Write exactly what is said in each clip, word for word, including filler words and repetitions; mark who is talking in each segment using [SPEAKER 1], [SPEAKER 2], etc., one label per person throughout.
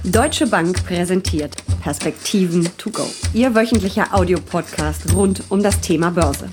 [SPEAKER 1] Deutsche Bank präsentiert Perspektiven to go. Ihr wöchentlicher Audiopodcast rund um das Thema Börse.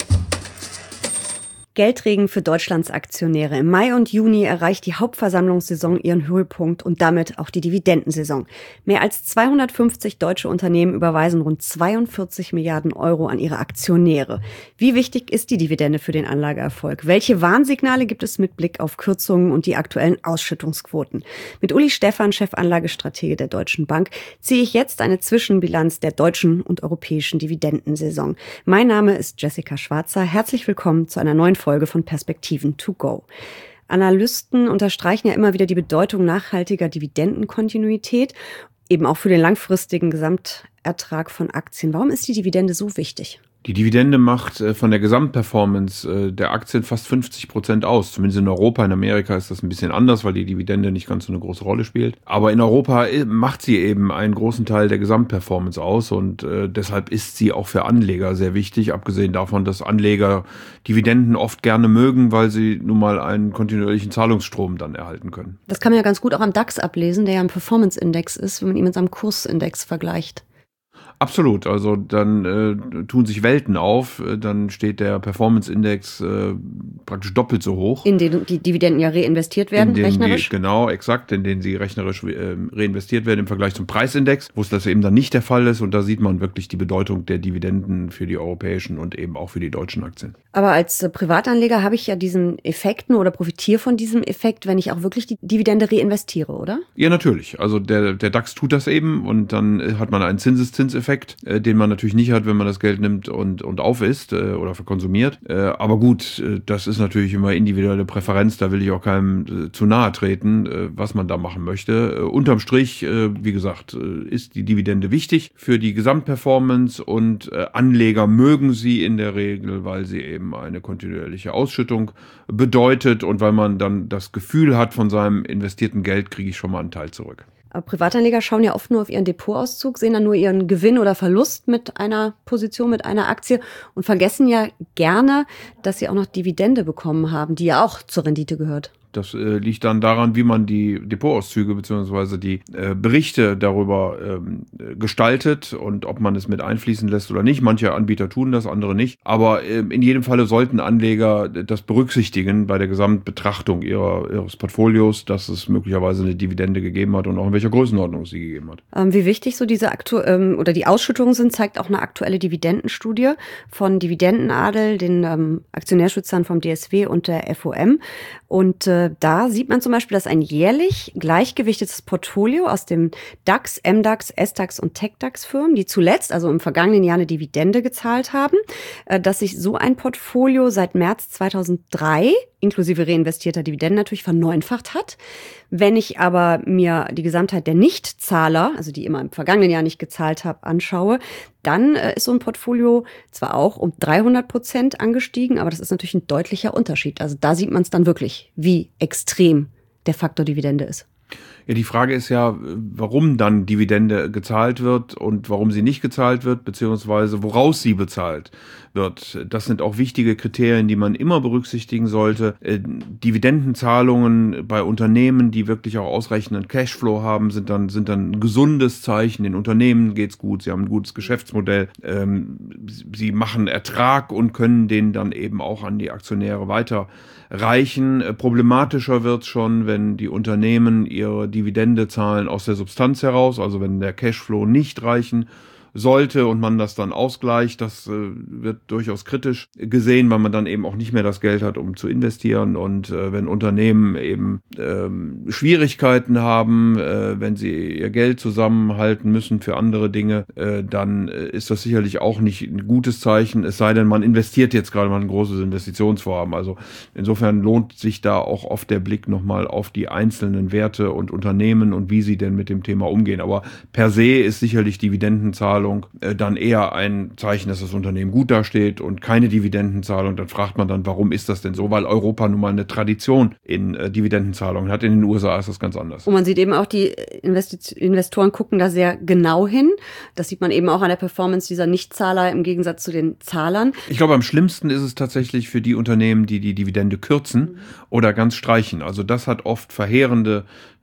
[SPEAKER 1] Geldregen für Deutschlands Aktionäre. Im Mai und Juni erreicht die Hauptversammlungssaison ihren Höhepunkt und damit auch die Dividendensaison. Mehr als zweihundertfünfzig deutsche Unternehmen überweisen rund zweiundvierzig Milliarden Euro an ihre Aktionäre. Wie wichtig ist die Dividende für den Anlageerfolg? Welche Warnsignale gibt es mit Blick auf Kürzungen und die aktuellen Ausschüttungsquoten? Mit Uli Stephan, Chefanlagestratege der Deutschen Bank, ziehe ich jetzt eine Zwischenbilanz der deutschen und europäischen Dividendensaison. Mein Name ist Jessica Schwarzer. Herzlich willkommen zu einer neuen Folge von Perspektiven to go. Analysten unterstreichen ja immer wieder die Bedeutung nachhaltiger Dividendenkontinuität, eben auch für den langfristigen Gesamtertrag von Aktien. Warum ist die Dividende so wichtig?
[SPEAKER 2] Die Dividende macht äh, von der Gesamtperformance äh, der Aktien fast fünfzig Prozent aus. Zumindest in Europa. In Amerika ist das ein bisschen anders, weil die Dividende nicht ganz so eine große Rolle spielt. Aber in Europa äh, macht sie eben einen großen Teil der Gesamtperformance aus und äh, deshalb ist sie auch für Anleger sehr wichtig. Abgesehen davon, dass Anleger Dividenden oft gerne mögen, weil sie nun mal einen kontinuierlichen Zahlungsstrom dann erhalten können.
[SPEAKER 1] Das kann man ja ganz gut auch am DAX ablesen, der ja ein Performance-Index ist, wenn man ihn mit seinem Kursindex vergleicht.
[SPEAKER 2] Absolut, also dann äh, tun sich Welten auf, dann steht der Performance-Index äh, praktisch doppelt so hoch.
[SPEAKER 1] In den die Dividenden ja reinvestiert werden,
[SPEAKER 2] in
[SPEAKER 1] rechnerisch?
[SPEAKER 2] Die, genau, exakt, in denen sie rechnerisch äh, reinvestiert werden im Vergleich zum Preisindex, wo es das eben dann nicht der Fall ist. Und da sieht man wirklich die Bedeutung der Dividenden für die europäischen und eben auch für die deutschen Aktien.
[SPEAKER 1] Aber als äh, Privatanleger habe ich ja diesen Effekt nur oder profitiere von diesem Effekt, wenn ich auch wirklich die Dividende reinvestiere, oder?
[SPEAKER 2] Ja, natürlich. Also der, der DAX tut das eben und dann hat man einen Zinseszinseffekt. Äh, den man natürlich nicht hat, wenn man das Geld nimmt und, und aufisst äh, oder verkonsumiert. Äh, aber gut, äh, das ist natürlich immer individuelle Präferenz, da will ich auch keinem äh, zu nahe treten, äh, was man da machen möchte. Äh, unterm Strich, äh, wie gesagt, äh, ist die Dividende wichtig für die Gesamtperformance und äh, Anleger mögen sie in der Regel, weil sie eben eine kontinuierliche Ausschüttung bedeutet und weil man dann das Gefühl hat, von seinem investierten Geld kriege ich schon mal einen Teil zurück.
[SPEAKER 1] Aber Privatanleger schauen ja oft nur auf ihren Depotauszug, sehen dann nur ihren Gewinn oder Verlust mit einer Position, mit einer Aktie und vergessen ja gerne, dass sie auch noch Dividende bekommen haben, die ja auch zur Rendite gehört.
[SPEAKER 2] Das äh, liegt dann daran, wie man die Depotauszüge bzw. die äh, Berichte darüber ähm, gestaltet und ob man es mit einfließen lässt oder nicht. Manche Anbieter tun das, andere nicht. Aber äh, in jedem Falle sollten Anleger das berücksichtigen bei der Gesamtbetrachtung ihrer, ihres Portfolios, dass es möglicherweise eine Dividende gegeben hat und auch in welcher Größenordnung es sie gegeben hat.
[SPEAKER 1] Ähm, wie wichtig so diese aktu- ähm, oder die Ausschüttungen sind, zeigt auch eine aktuelle Dividendenstudie von Dividendenadel, den ähm, Aktionärschützern vom D S W und der F O M. Und äh, da sieht man zum Beispiel, dass ein jährlich gleichgewichtetes Portfolio aus dem DAX, M DAX, S DAX und Tech DAX-Firmen, die zuletzt, also im vergangenen Jahr, eine Dividende gezahlt haben, äh, dass sich so ein Portfolio seit März zweitausenddrei, inklusive reinvestierter Dividenden natürlich, verneunfacht hat. Wenn ich aber mir die Gesamtheit der Nichtzahler, also die immer im vergangenen Jahr nicht gezahlt habe, anschaue, dann äh, ist so ein Portfolio zwar auch um dreihundert Prozent angestiegen, aber das ist natürlich ein deutlicher Unterschied. Also da sieht man es dann wirklich, wie extrem der Faktor Dividende ist.
[SPEAKER 2] Ja, die Frage ist ja, warum dann Dividende gezahlt wird und warum sie nicht gezahlt wird, beziehungsweise woraus sie bezahlt wird. Das sind auch wichtige Kriterien, die man immer berücksichtigen sollte. Äh, Dividendenzahlungen bei Unternehmen, die wirklich auch ausreichenden Cashflow haben, sind dann, sind dann ein gesundes Zeichen. Den Unternehmen geht's gut, sie haben ein gutes Geschäftsmodell, ähm, sie machen Ertrag und können den dann eben auch an die Aktionäre weiterreichen. Äh, problematischer wird's schon, wenn die Unternehmen ihre Dividende zahlen aus der Substanz heraus, also wenn der Cashflow nicht reichen sollte und man das dann ausgleicht, das äh, wird durchaus kritisch gesehen, weil man dann eben auch nicht mehr das Geld hat, um zu investieren. Und äh, wenn Unternehmen eben ähm, Schwierigkeiten haben, äh, wenn sie ihr Geld zusammenhalten müssen für andere Dinge, äh, dann äh, ist das sicherlich auch nicht ein gutes Zeichen, es sei denn, man investiert jetzt gerade mal ein großes Investitionsvorhaben. Also insofern lohnt sich da auch oft der Blick nochmal auf die einzelnen Werte und Unternehmen und wie sie denn mit dem Thema umgehen. Aber per se ist sicherlich Dividendenzahlung äh, dann eher ein Zeichen, dass das Unternehmen gut dasteht und keine Dividendenzahlung. Dann fragt man dann, warum ist das denn so? Weil Europa nun mal eine Tradition in äh, Dividendenzahlungen hat. In den U S A ist das ganz anders.
[SPEAKER 1] Und man sieht eben auch, die Investi- Investoren gucken da sehr genau hin. Das sieht man eben auch an der Performance dieser Nichtzahler im Gegensatz zu den Zahlern.
[SPEAKER 2] Ich glaube, am schlimmsten ist es tatsächlich für die Unternehmen, die die Dividende kürzen mhm. oder ganz streichen. Also das hat oft verheerende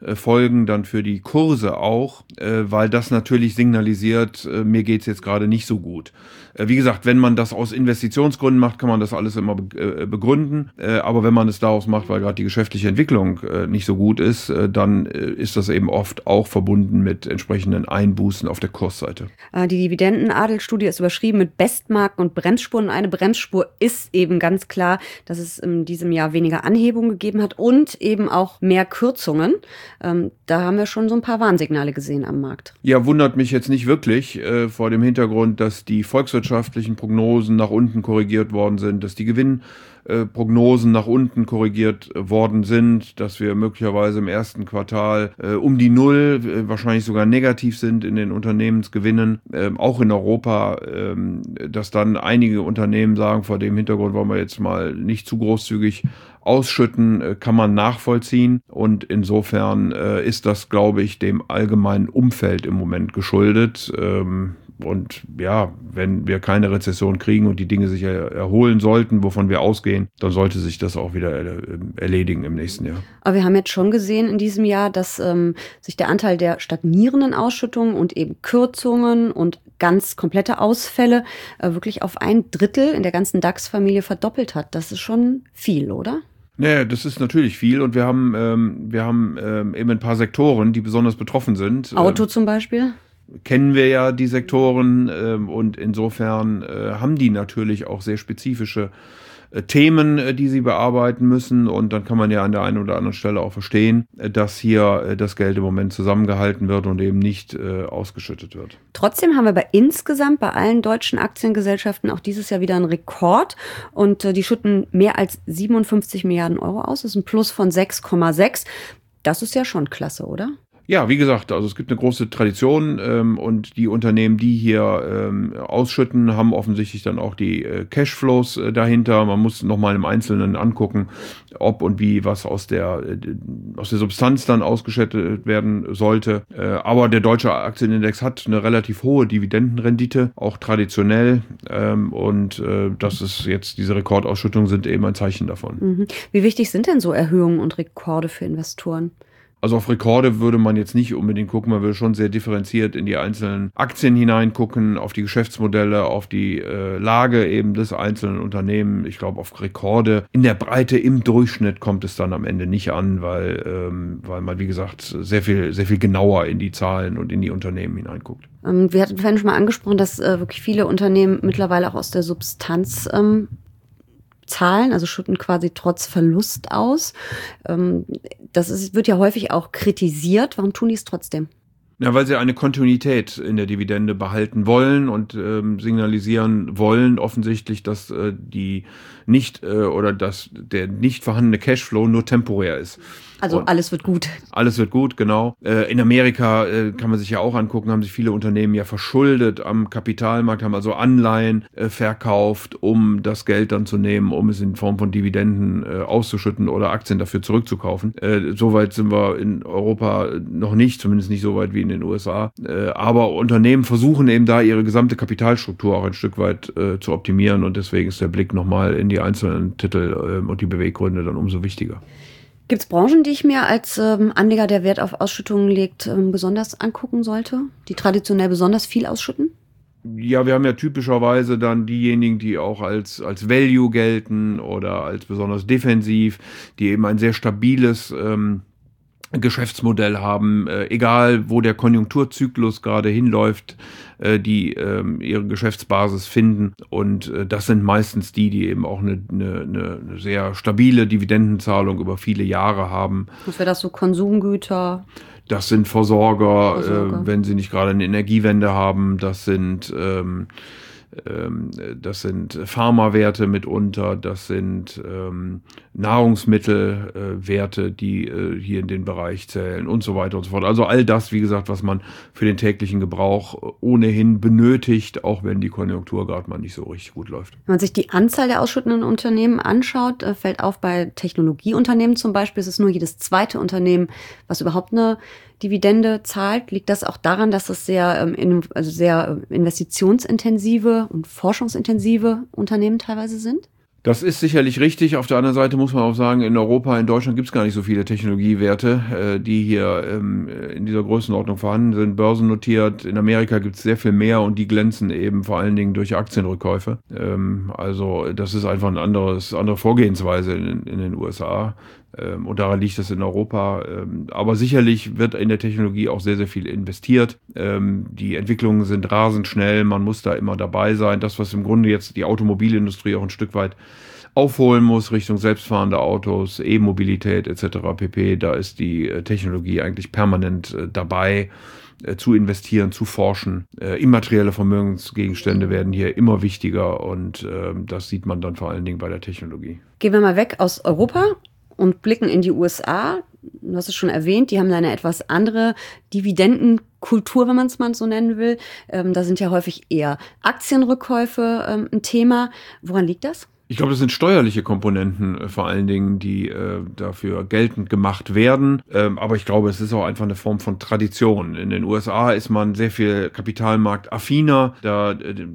[SPEAKER 2] äh, Folgen dann für die Kurse auch, äh, weil das natürlich signalisiert, äh, mir geht's jetzt gerade nicht so gut. Äh, wie gesagt, wenn man das aus Investitionsgründen macht, kann man das alles immer be- äh, begründen. Äh, aber wenn man es daraus macht, weil gerade die geschäftliche Entwicklung äh, nicht so gut ist, äh, dann äh, ist das eben oft auch verbunden mit entsprechenden Einbußen auf der Kursseite.
[SPEAKER 1] Äh, die Dividendenadelstudie ist überschrieben mit Bestmarken und Bremsspuren. Eine Bremsspur ist eben ganz klar, dass es in diesem Jahr weniger Anhebungen gegeben hat und eben auch mehr Kürzungen. Ähm, da haben wir schon so ein paar Warnsignale gesehen am Markt.
[SPEAKER 2] Ja, wundert mich jetzt nicht wirklich äh, vor dem Hintergrund, dass die volkswirtschaftlichen Prognosen nach unten korrigiert worden sind, dass die Gewinnprognosen nach unten korrigiert worden sind, dass wir möglicherweise im ersten Quartal äh, um die Null, äh, wahrscheinlich sogar negativ sind in den Unternehmensgewinnen, äh, auch in Europa, äh, dass dann einige Unternehmen sagen, vor dem Hintergrund wollen wir jetzt mal nicht zu großzügig ausschütten, kann man nachvollziehen und insofern äh, ist das, glaube ich, dem allgemeinen Umfeld im Moment geschuldet. Ähm, und ja, wenn wir keine Rezession kriegen und die Dinge sich er- erholen sollten, wovon wir ausgehen, dann sollte sich das auch wieder er- erledigen im nächsten Jahr.
[SPEAKER 1] Aber wir haben jetzt schon gesehen in diesem Jahr, dass ähm, sich der Anteil der stagnierenden Ausschüttungen und eben Kürzungen und ganz komplette Ausfälle äh, wirklich auf ein Drittel in der ganzen DAX-Familie verdoppelt hat. Das ist schon viel, oder?
[SPEAKER 2] Naja, das ist natürlich viel und wir haben, ähm, wir haben ähm, eben ein paar Sektoren, die besonders betroffen sind.
[SPEAKER 1] Auto ähm, zum Beispiel?
[SPEAKER 2] Kennen wir ja die Sektoren ähm, und insofern äh, haben die natürlich auch sehr spezifische äh, Themen, äh, die sie bearbeiten müssen und dann kann man ja an der einen oder anderen Stelle auch verstehen, äh, dass hier äh, das Geld im Moment zusammengehalten wird und eben nicht äh, ausgeschüttet wird.
[SPEAKER 1] Trotzdem haben wir bei insgesamt bei allen deutschen Aktiengesellschaften auch dieses Jahr wieder einen Rekord und äh, die schütten mehr als siebenundfünfzig Milliarden Euro aus. Das ist ein Plus von sechs Komma sechs. Das ist ja schon klasse, oder?
[SPEAKER 2] Ja, wie gesagt, also es gibt eine große Tradition ähm, und die Unternehmen, die hier ähm, ausschütten, haben offensichtlich dann auch die äh, Cashflows äh, dahinter. Man muss nochmal im Einzelnen angucken, ob und wie was aus der, äh, aus der Substanz dann ausgeschüttet werden sollte. Äh, aber der deutsche Aktienindex hat eine relativ hohe Dividendenrendite, auch traditionell. Ähm, und äh, das ist jetzt, diese Rekordausschüttungen sind eben ein Zeichen davon.
[SPEAKER 1] Mhm. Wie wichtig sind denn so Erhöhungen und Rekorde für Investoren?
[SPEAKER 2] Also auf Rekorde würde man jetzt nicht unbedingt gucken, man würde schon sehr differenziert in die einzelnen Aktien hineingucken, auf die Geschäftsmodelle, auf die äh, Lage eben des einzelnen Unternehmens. Ich glaube, auf Rekorde in der Breite, im Durchschnitt kommt es dann am Ende nicht an, weil, ähm, weil man, wie gesagt, sehr viel, sehr viel genauer in die Zahlen und in die Unternehmen hineinguckt.
[SPEAKER 1] Ähm, wir hatten vorhin schon mal angesprochen, dass äh, wirklich viele Unternehmen mittlerweile auch aus der Substanz ähm, zahlen, also schütten quasi trotz Verlust aus. Ähm, das ist, wird ja häufig auch kritisiert. Warum tun die es trotzdem?
[SPEAKER 2] Ja, weil sie eine Kontinuität in der Dividende behalten wollen und ähm, signalisieren wollen offensichtlich, dass äh, die nicht äh, oder dass der nicht vorhandene Cashflow nur temporär ist.
[SPEAKER 1] Also
[SPEAKER 2] und
[SPEAKER 1] alles wird gut.
[SPEAKER 2] Alles wird gut, genau. Äh, in Amerika äh, kann man sich ja auch angucken, haben sich viele Unternehmen ja verschuldet am Kapitalmarkt, haben also Anleihen äh, verkauft, um das Geld dann zu nehmen, um es in Form von Dividenden äh, auszuschütten oder Aktien dafür zurückzukaufen. Äh, Soweit sind wir in Europa noch nicht, zumindest nicht so weit wie in den U S A. Äh, aber Unternehmen versuchen eben da ihre gesamte Kapitalstruktur auch ein Stück weit äh, zu optimieren und deswegen ist der Blick nochmal in die einzelnen Titel äh, und die Beweggründe dann umso wichtiger.
[SPEAKER 1] Gibt es Branchen, die ich mir als ähm, Anleger, der Wert auf Ausschüttungen legt, ähm, besonders angucken sollte, die traditionell besonders viel ausschütten?
[SPEAKER 2] Ja, wir haben ja typischerweise dann diejenigen, die auch als, als Value gelten oder als besonders defensiv, die eben ein sehr stabiles ähm, Geschäftsmodell haben, äh, egal wo der Konjunkturzyklus gerade hinläuft, äh, die ähm, ihre Geschäftsbasis finden und äh, das sind meistens die, die eben auch eine, eine, eine sehr stabile Dividendenzahlung über viele Jahre haben.
[SPEAKER 1] Was wäre das so, Konsumgüter?
[SPEAKER 2] Das sind Versorger,
[SPEAKER 1] Versorger.
[SPEAKER 2] Äh, wenn sie nicht gerade eine Energiewende haben, das sind ähm, Das sind Pharmawerte mitunter, das sind ähm, Nahrungsmittelwerte, äh, die äh, hier in den Bereich zählen und so weiter und so fort. Also all das, wie gesagt, was man für den täglichen Gebrauch ohnehin benötigt, auch wenn die Konjunktur gerade mal nicht so richtig gut läuft.
[SPEAKER 1] Wenn man sich die Anzahl der ausschüttenden Unternehmen anschaut, äh, fällt auf, bei Technologieunternehmen zum Beispiel, ist es nur jedes zweite Unternehmen, was überhaupt eine Dividende zahlt. Liegt das auch daran, dass das sehr, ähm, in, also sehr investitionsintensive und forschungsintensive Unternehmen teilweise sind?
[SPEAKER 2] Das ist sicherlich richtig. Auf der anderen Seite muss man auch sagen, in Europa, in Deutschland gibt es gar nicht so viele Technologiewerte, äh, die hier ähm, in dieser Größenordnung vorhanden sind, börsennotiert. In Amerika gibt es sehr viel mehr und die glänzen eben vor allen Dingen durch Aktienrückkäufe. Ähm, also das ist einfach eine anderes, andere Vorgehensweise in, in den U S A. Ähm, und daran liegt es in Europa. Ähm, aber sicherlich wird in der Technologie auch sehr, sehr viel investiert. Ähm, die Entwicklungen sind rasend schnell. Man muss da immer dabei sein. Das, was im Grunde jetzt die Automobilindustrie auch ein Stück weit aufholen muss Richtung selbstfahrende Autos, E-Mobilität et cetera pp. Da ist die äh, Technologie eigentlich permanent äh, dabei, äh, zu investieren, zu forschen. Äh, immaterielle Vermögensgegenstände werden hier immer wichtiger und äh, das sieht man dann vor allen Dingen bei der Technologie.
[SPEAKER 1] Gehen wir mal weg aus Europa und blicken in die U S A. Du hast es schon erwähnt, die haben da eine etwas andere Dividendenkultur, wenn man es mal so nennen will. Ähm, da sind ja häufig eher Aktienrückkäufe ähm, ein Thema. Woran liegt das?
[SPEAKER 2] Ich glaube, das sind steuerliche Komponenten äh, vor allen Dingen, die äh, dafür geltend gemacht werden. Ähm, aber ich glaube, es ist auch einfach eine Form von Tradition. In den U S A ist man sehr viel kapitalmarktaffiner. Da äh,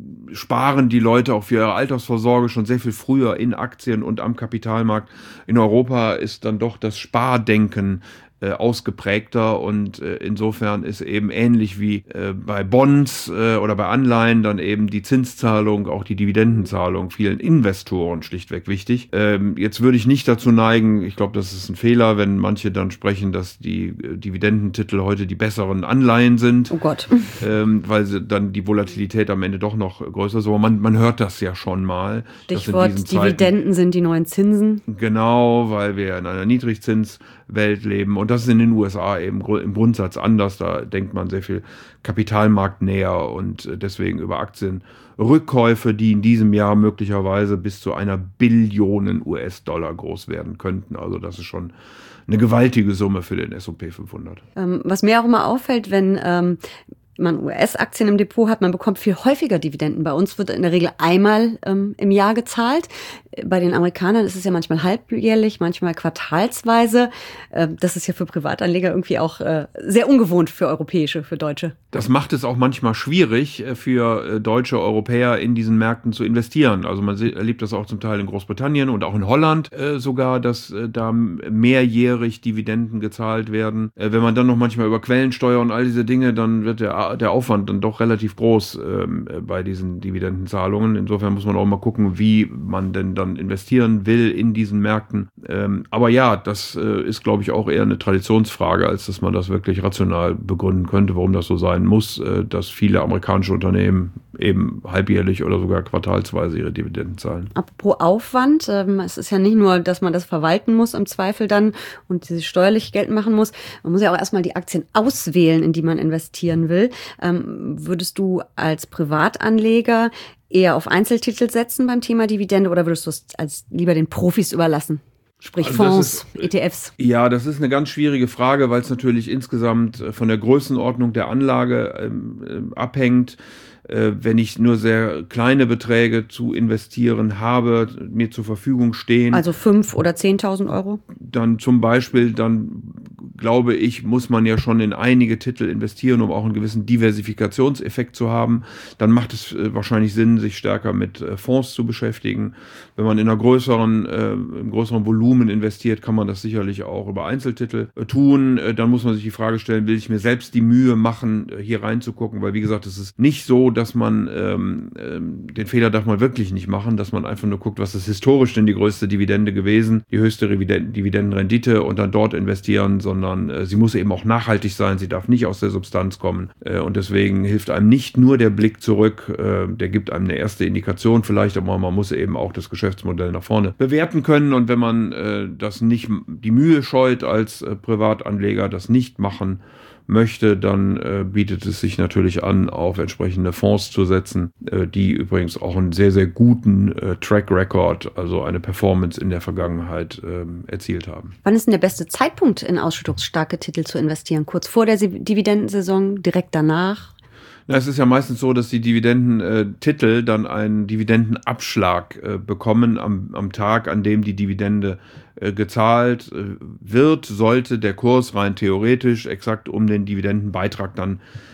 [SPEAKER 2] sparen die Leute auch für ihre Altersvorsorge schon sehr viel früher in Aktien und am Kapitalmarkt. In Europa ist dann doch das Spardenken äh, ausgeprägter und äh, insofern ist eben ähnlich wie äh, bei Bonds äh, oder bei Anleihen dann eben die Zinszahlung, auch die Dividendenzahlung vielen Investoren schlichtweg wichtig. Ähm, jetzt würde ich nicht dazu neigen, ich glaube, das ist ein Fehler, wenn manche dann sprechen, dass die äh, Dividendentitel heute die besseren Anleihen sind.
[SPEAKER 1] Oh Gott.
[SPEAKER 2] Ähm, weil sie dann die Volatilität am Ende doch noch größer ist. Aber man, man hört das ja schon mal.
[SPEAKER 1] Stichwort Dividenden sind die neuen Zinsen.
[SPEAKER 2] Genau, weil wir in einer Niedrigzinswelt leben. Und das ist in den U S A eben im Grundsatz anders. Da denkt man sehr viel kapitalmarktnäher und deswegen über Aktienrückkäufe, die in diesem Jahr möglicherweise bis zu einer Billion U S-Dollar groß werden könnten. Also das ist schon eine gewaltige Summe für den S und P fünfhundert.
[SPEAKER 1] Ähm, was mir auch immer auffällt, wenn ähm, man U S-Aktien im Depot hat, man bekommt viel häufiger Dividenden. Bei uns wird in der Regel einmal ähm, im Jahr gezahlt. Bei den Amerikanern ist es ja manchmal halbjährlich, manchmal quartalsweise. Äh, das ist ja für Privatanleger irgendwie auch äh, sehr ungewohnt für europäische, für Deutsche.
[SPEAKER 2] Das macht es auch manchmal schwierig für deutsche Europäer in diesen Märkten zu investieren. Also man erlebt das auch zum Teil in Großbritannien und auch in Holland äh, sogar, dass äh, da mehrjährig Dividenden gezahlt werden. Äh, wenn man dann noch manchmal über Quellensteuer und all diese Dinge, dann wird der, der Aufwand dann doch relativ groß äh, bei diesen Dividendenzahlungen. Insofern muss man auch mal gucken, wie man denn dann investieren will in diesen Märkten. Ähm, aber ja, das äh, ist, glaube ich, auch eher eine Traditionsfrage, als dass man das wirklich rational begründen könnte, warum das so sein muss, äh, dass viele amerikanische Unternehmen eben halbjährlich oder sogar quartalsweise ihre Dividenden zahlen.
[SPEAKER 1] Apropos Aufwand, ähm, es ist ja nicht nur, dass man das verwalten muss im Zweifel dann und sie steuerlich geltend machen muss. Man muss ja auch erstmal die Aktien auswählen, in die man investieren will. Ähm, würdest du als Privatanleger eher auf Einzeltitel setzen beim Thema Dividende oder würdest du es als lieber den Profis überlassen? Sprich
[SPEAKER 2] also
[SPEAKER 1] Fonds,
[SPEAKER 2] ist,
[SPEAKER 1] E T Fs.
[SPEAKER 2] Ja, das ist eine ganz schwierige Frage, weil es natürlich insgesamt von der Größenordnung der Anlage ähm, abhängt. Äh, wenn ich nur sehr kleine Beträge zu investieren habe, mir zur Verfügung stehen.
[SPEAKER 1] Also fünf oder zehntausend Euro?
[SPEAKER 2] Dann zum Beispiel, dann glaube ich, muss man ja schon in einige Titel investieren, um auch einen gewissen Diversifikationseffekt zu haben. Dann macht es äh, wahrscheinlich Sinn, sich stärker mit äh, Fonds zu beschäftigen. Wenn man in einer größeren, äh, im größeren Volumen investiert, kann man das sicherlich auch über Einzeltitel äh, tun. Äh, dann muss man sich die Frage stellen, will ich mir selbst die Mühe machen, äh, hier reinzugucken? Weil, wie gesagt, es ist nicht so, dass man, ähm, ähm, den Fehler darf man wirklich nicht machen, dass man einfach nur guckt, was ist historisch denn die größte Dividende gewesen, die höchste Dividendenrendite und dann dort investieren, sondern äh, sie muss eben auch nachhaltig sein, sie darf nicht aus der Substanz kommen äh, und deswegen hilft einem nicht nur der Blick zurück, äh, der gibt einem eine erste Indikation vielleicht, aber man muss eben auch das Geschäftsmodell nach vorne bewerten können und wenn man äh, das nicht, die Mühe scheut als äh, Privatanleger, das nicht machen möchte, dann äh, bietet es sich natürlich an, auf entsprechende Fonds zu setzen, äh, die übrigens auch einen sehr, sehr guten äh, Track Record, also eine Performance in der Vergangenheit äh, erzielt haben.
[SPEAKER 1] Wann ist denn der beste Zeitpunkt, in ausschüttungsstarke Titel zu investieren? Kurz vor der Dividendensaison, direkt danach?
[SPEAKER 2] Na, es ist ja meistens so, dass die Dividendentitel dann einen Dividendenabschlag äh, bekommen am, am Tag, an dem die Dividende äh, gezahlt äh, wird, sollte der Kurs rein theoretisch exakt um den Dividendenbeitrag dann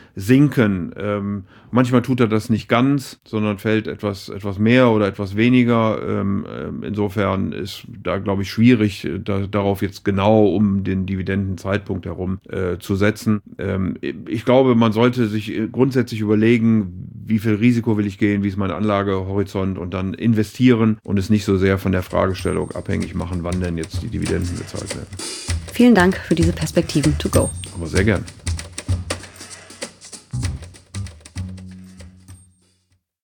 [SPEAKER 2] sinken. Ähm, manchmal tut er das nicht ganz, sondern fällt etwas, etwas mehr oder etwas weniger. Ähm, insofern ist da, glaube ich, schwierig, da, darauf jetzt genau um den Dividendenzeitpunkt herum äh, zu setzen. Ähm, ich glaube, man sollte sich grundsätzlich überlegen, wie viel Risiko will ich gehen, wie ist mein Anlagehorizont und dann investieren und es nicht so sehr von der Fragestellung abhängig machen, wann denn jetzt die Dividenden gezahlt werden.
[SPEAKER 1] Vielen Dank für diese Perspektiven to go.
[SPEAKER 2] Aber sehr gerne.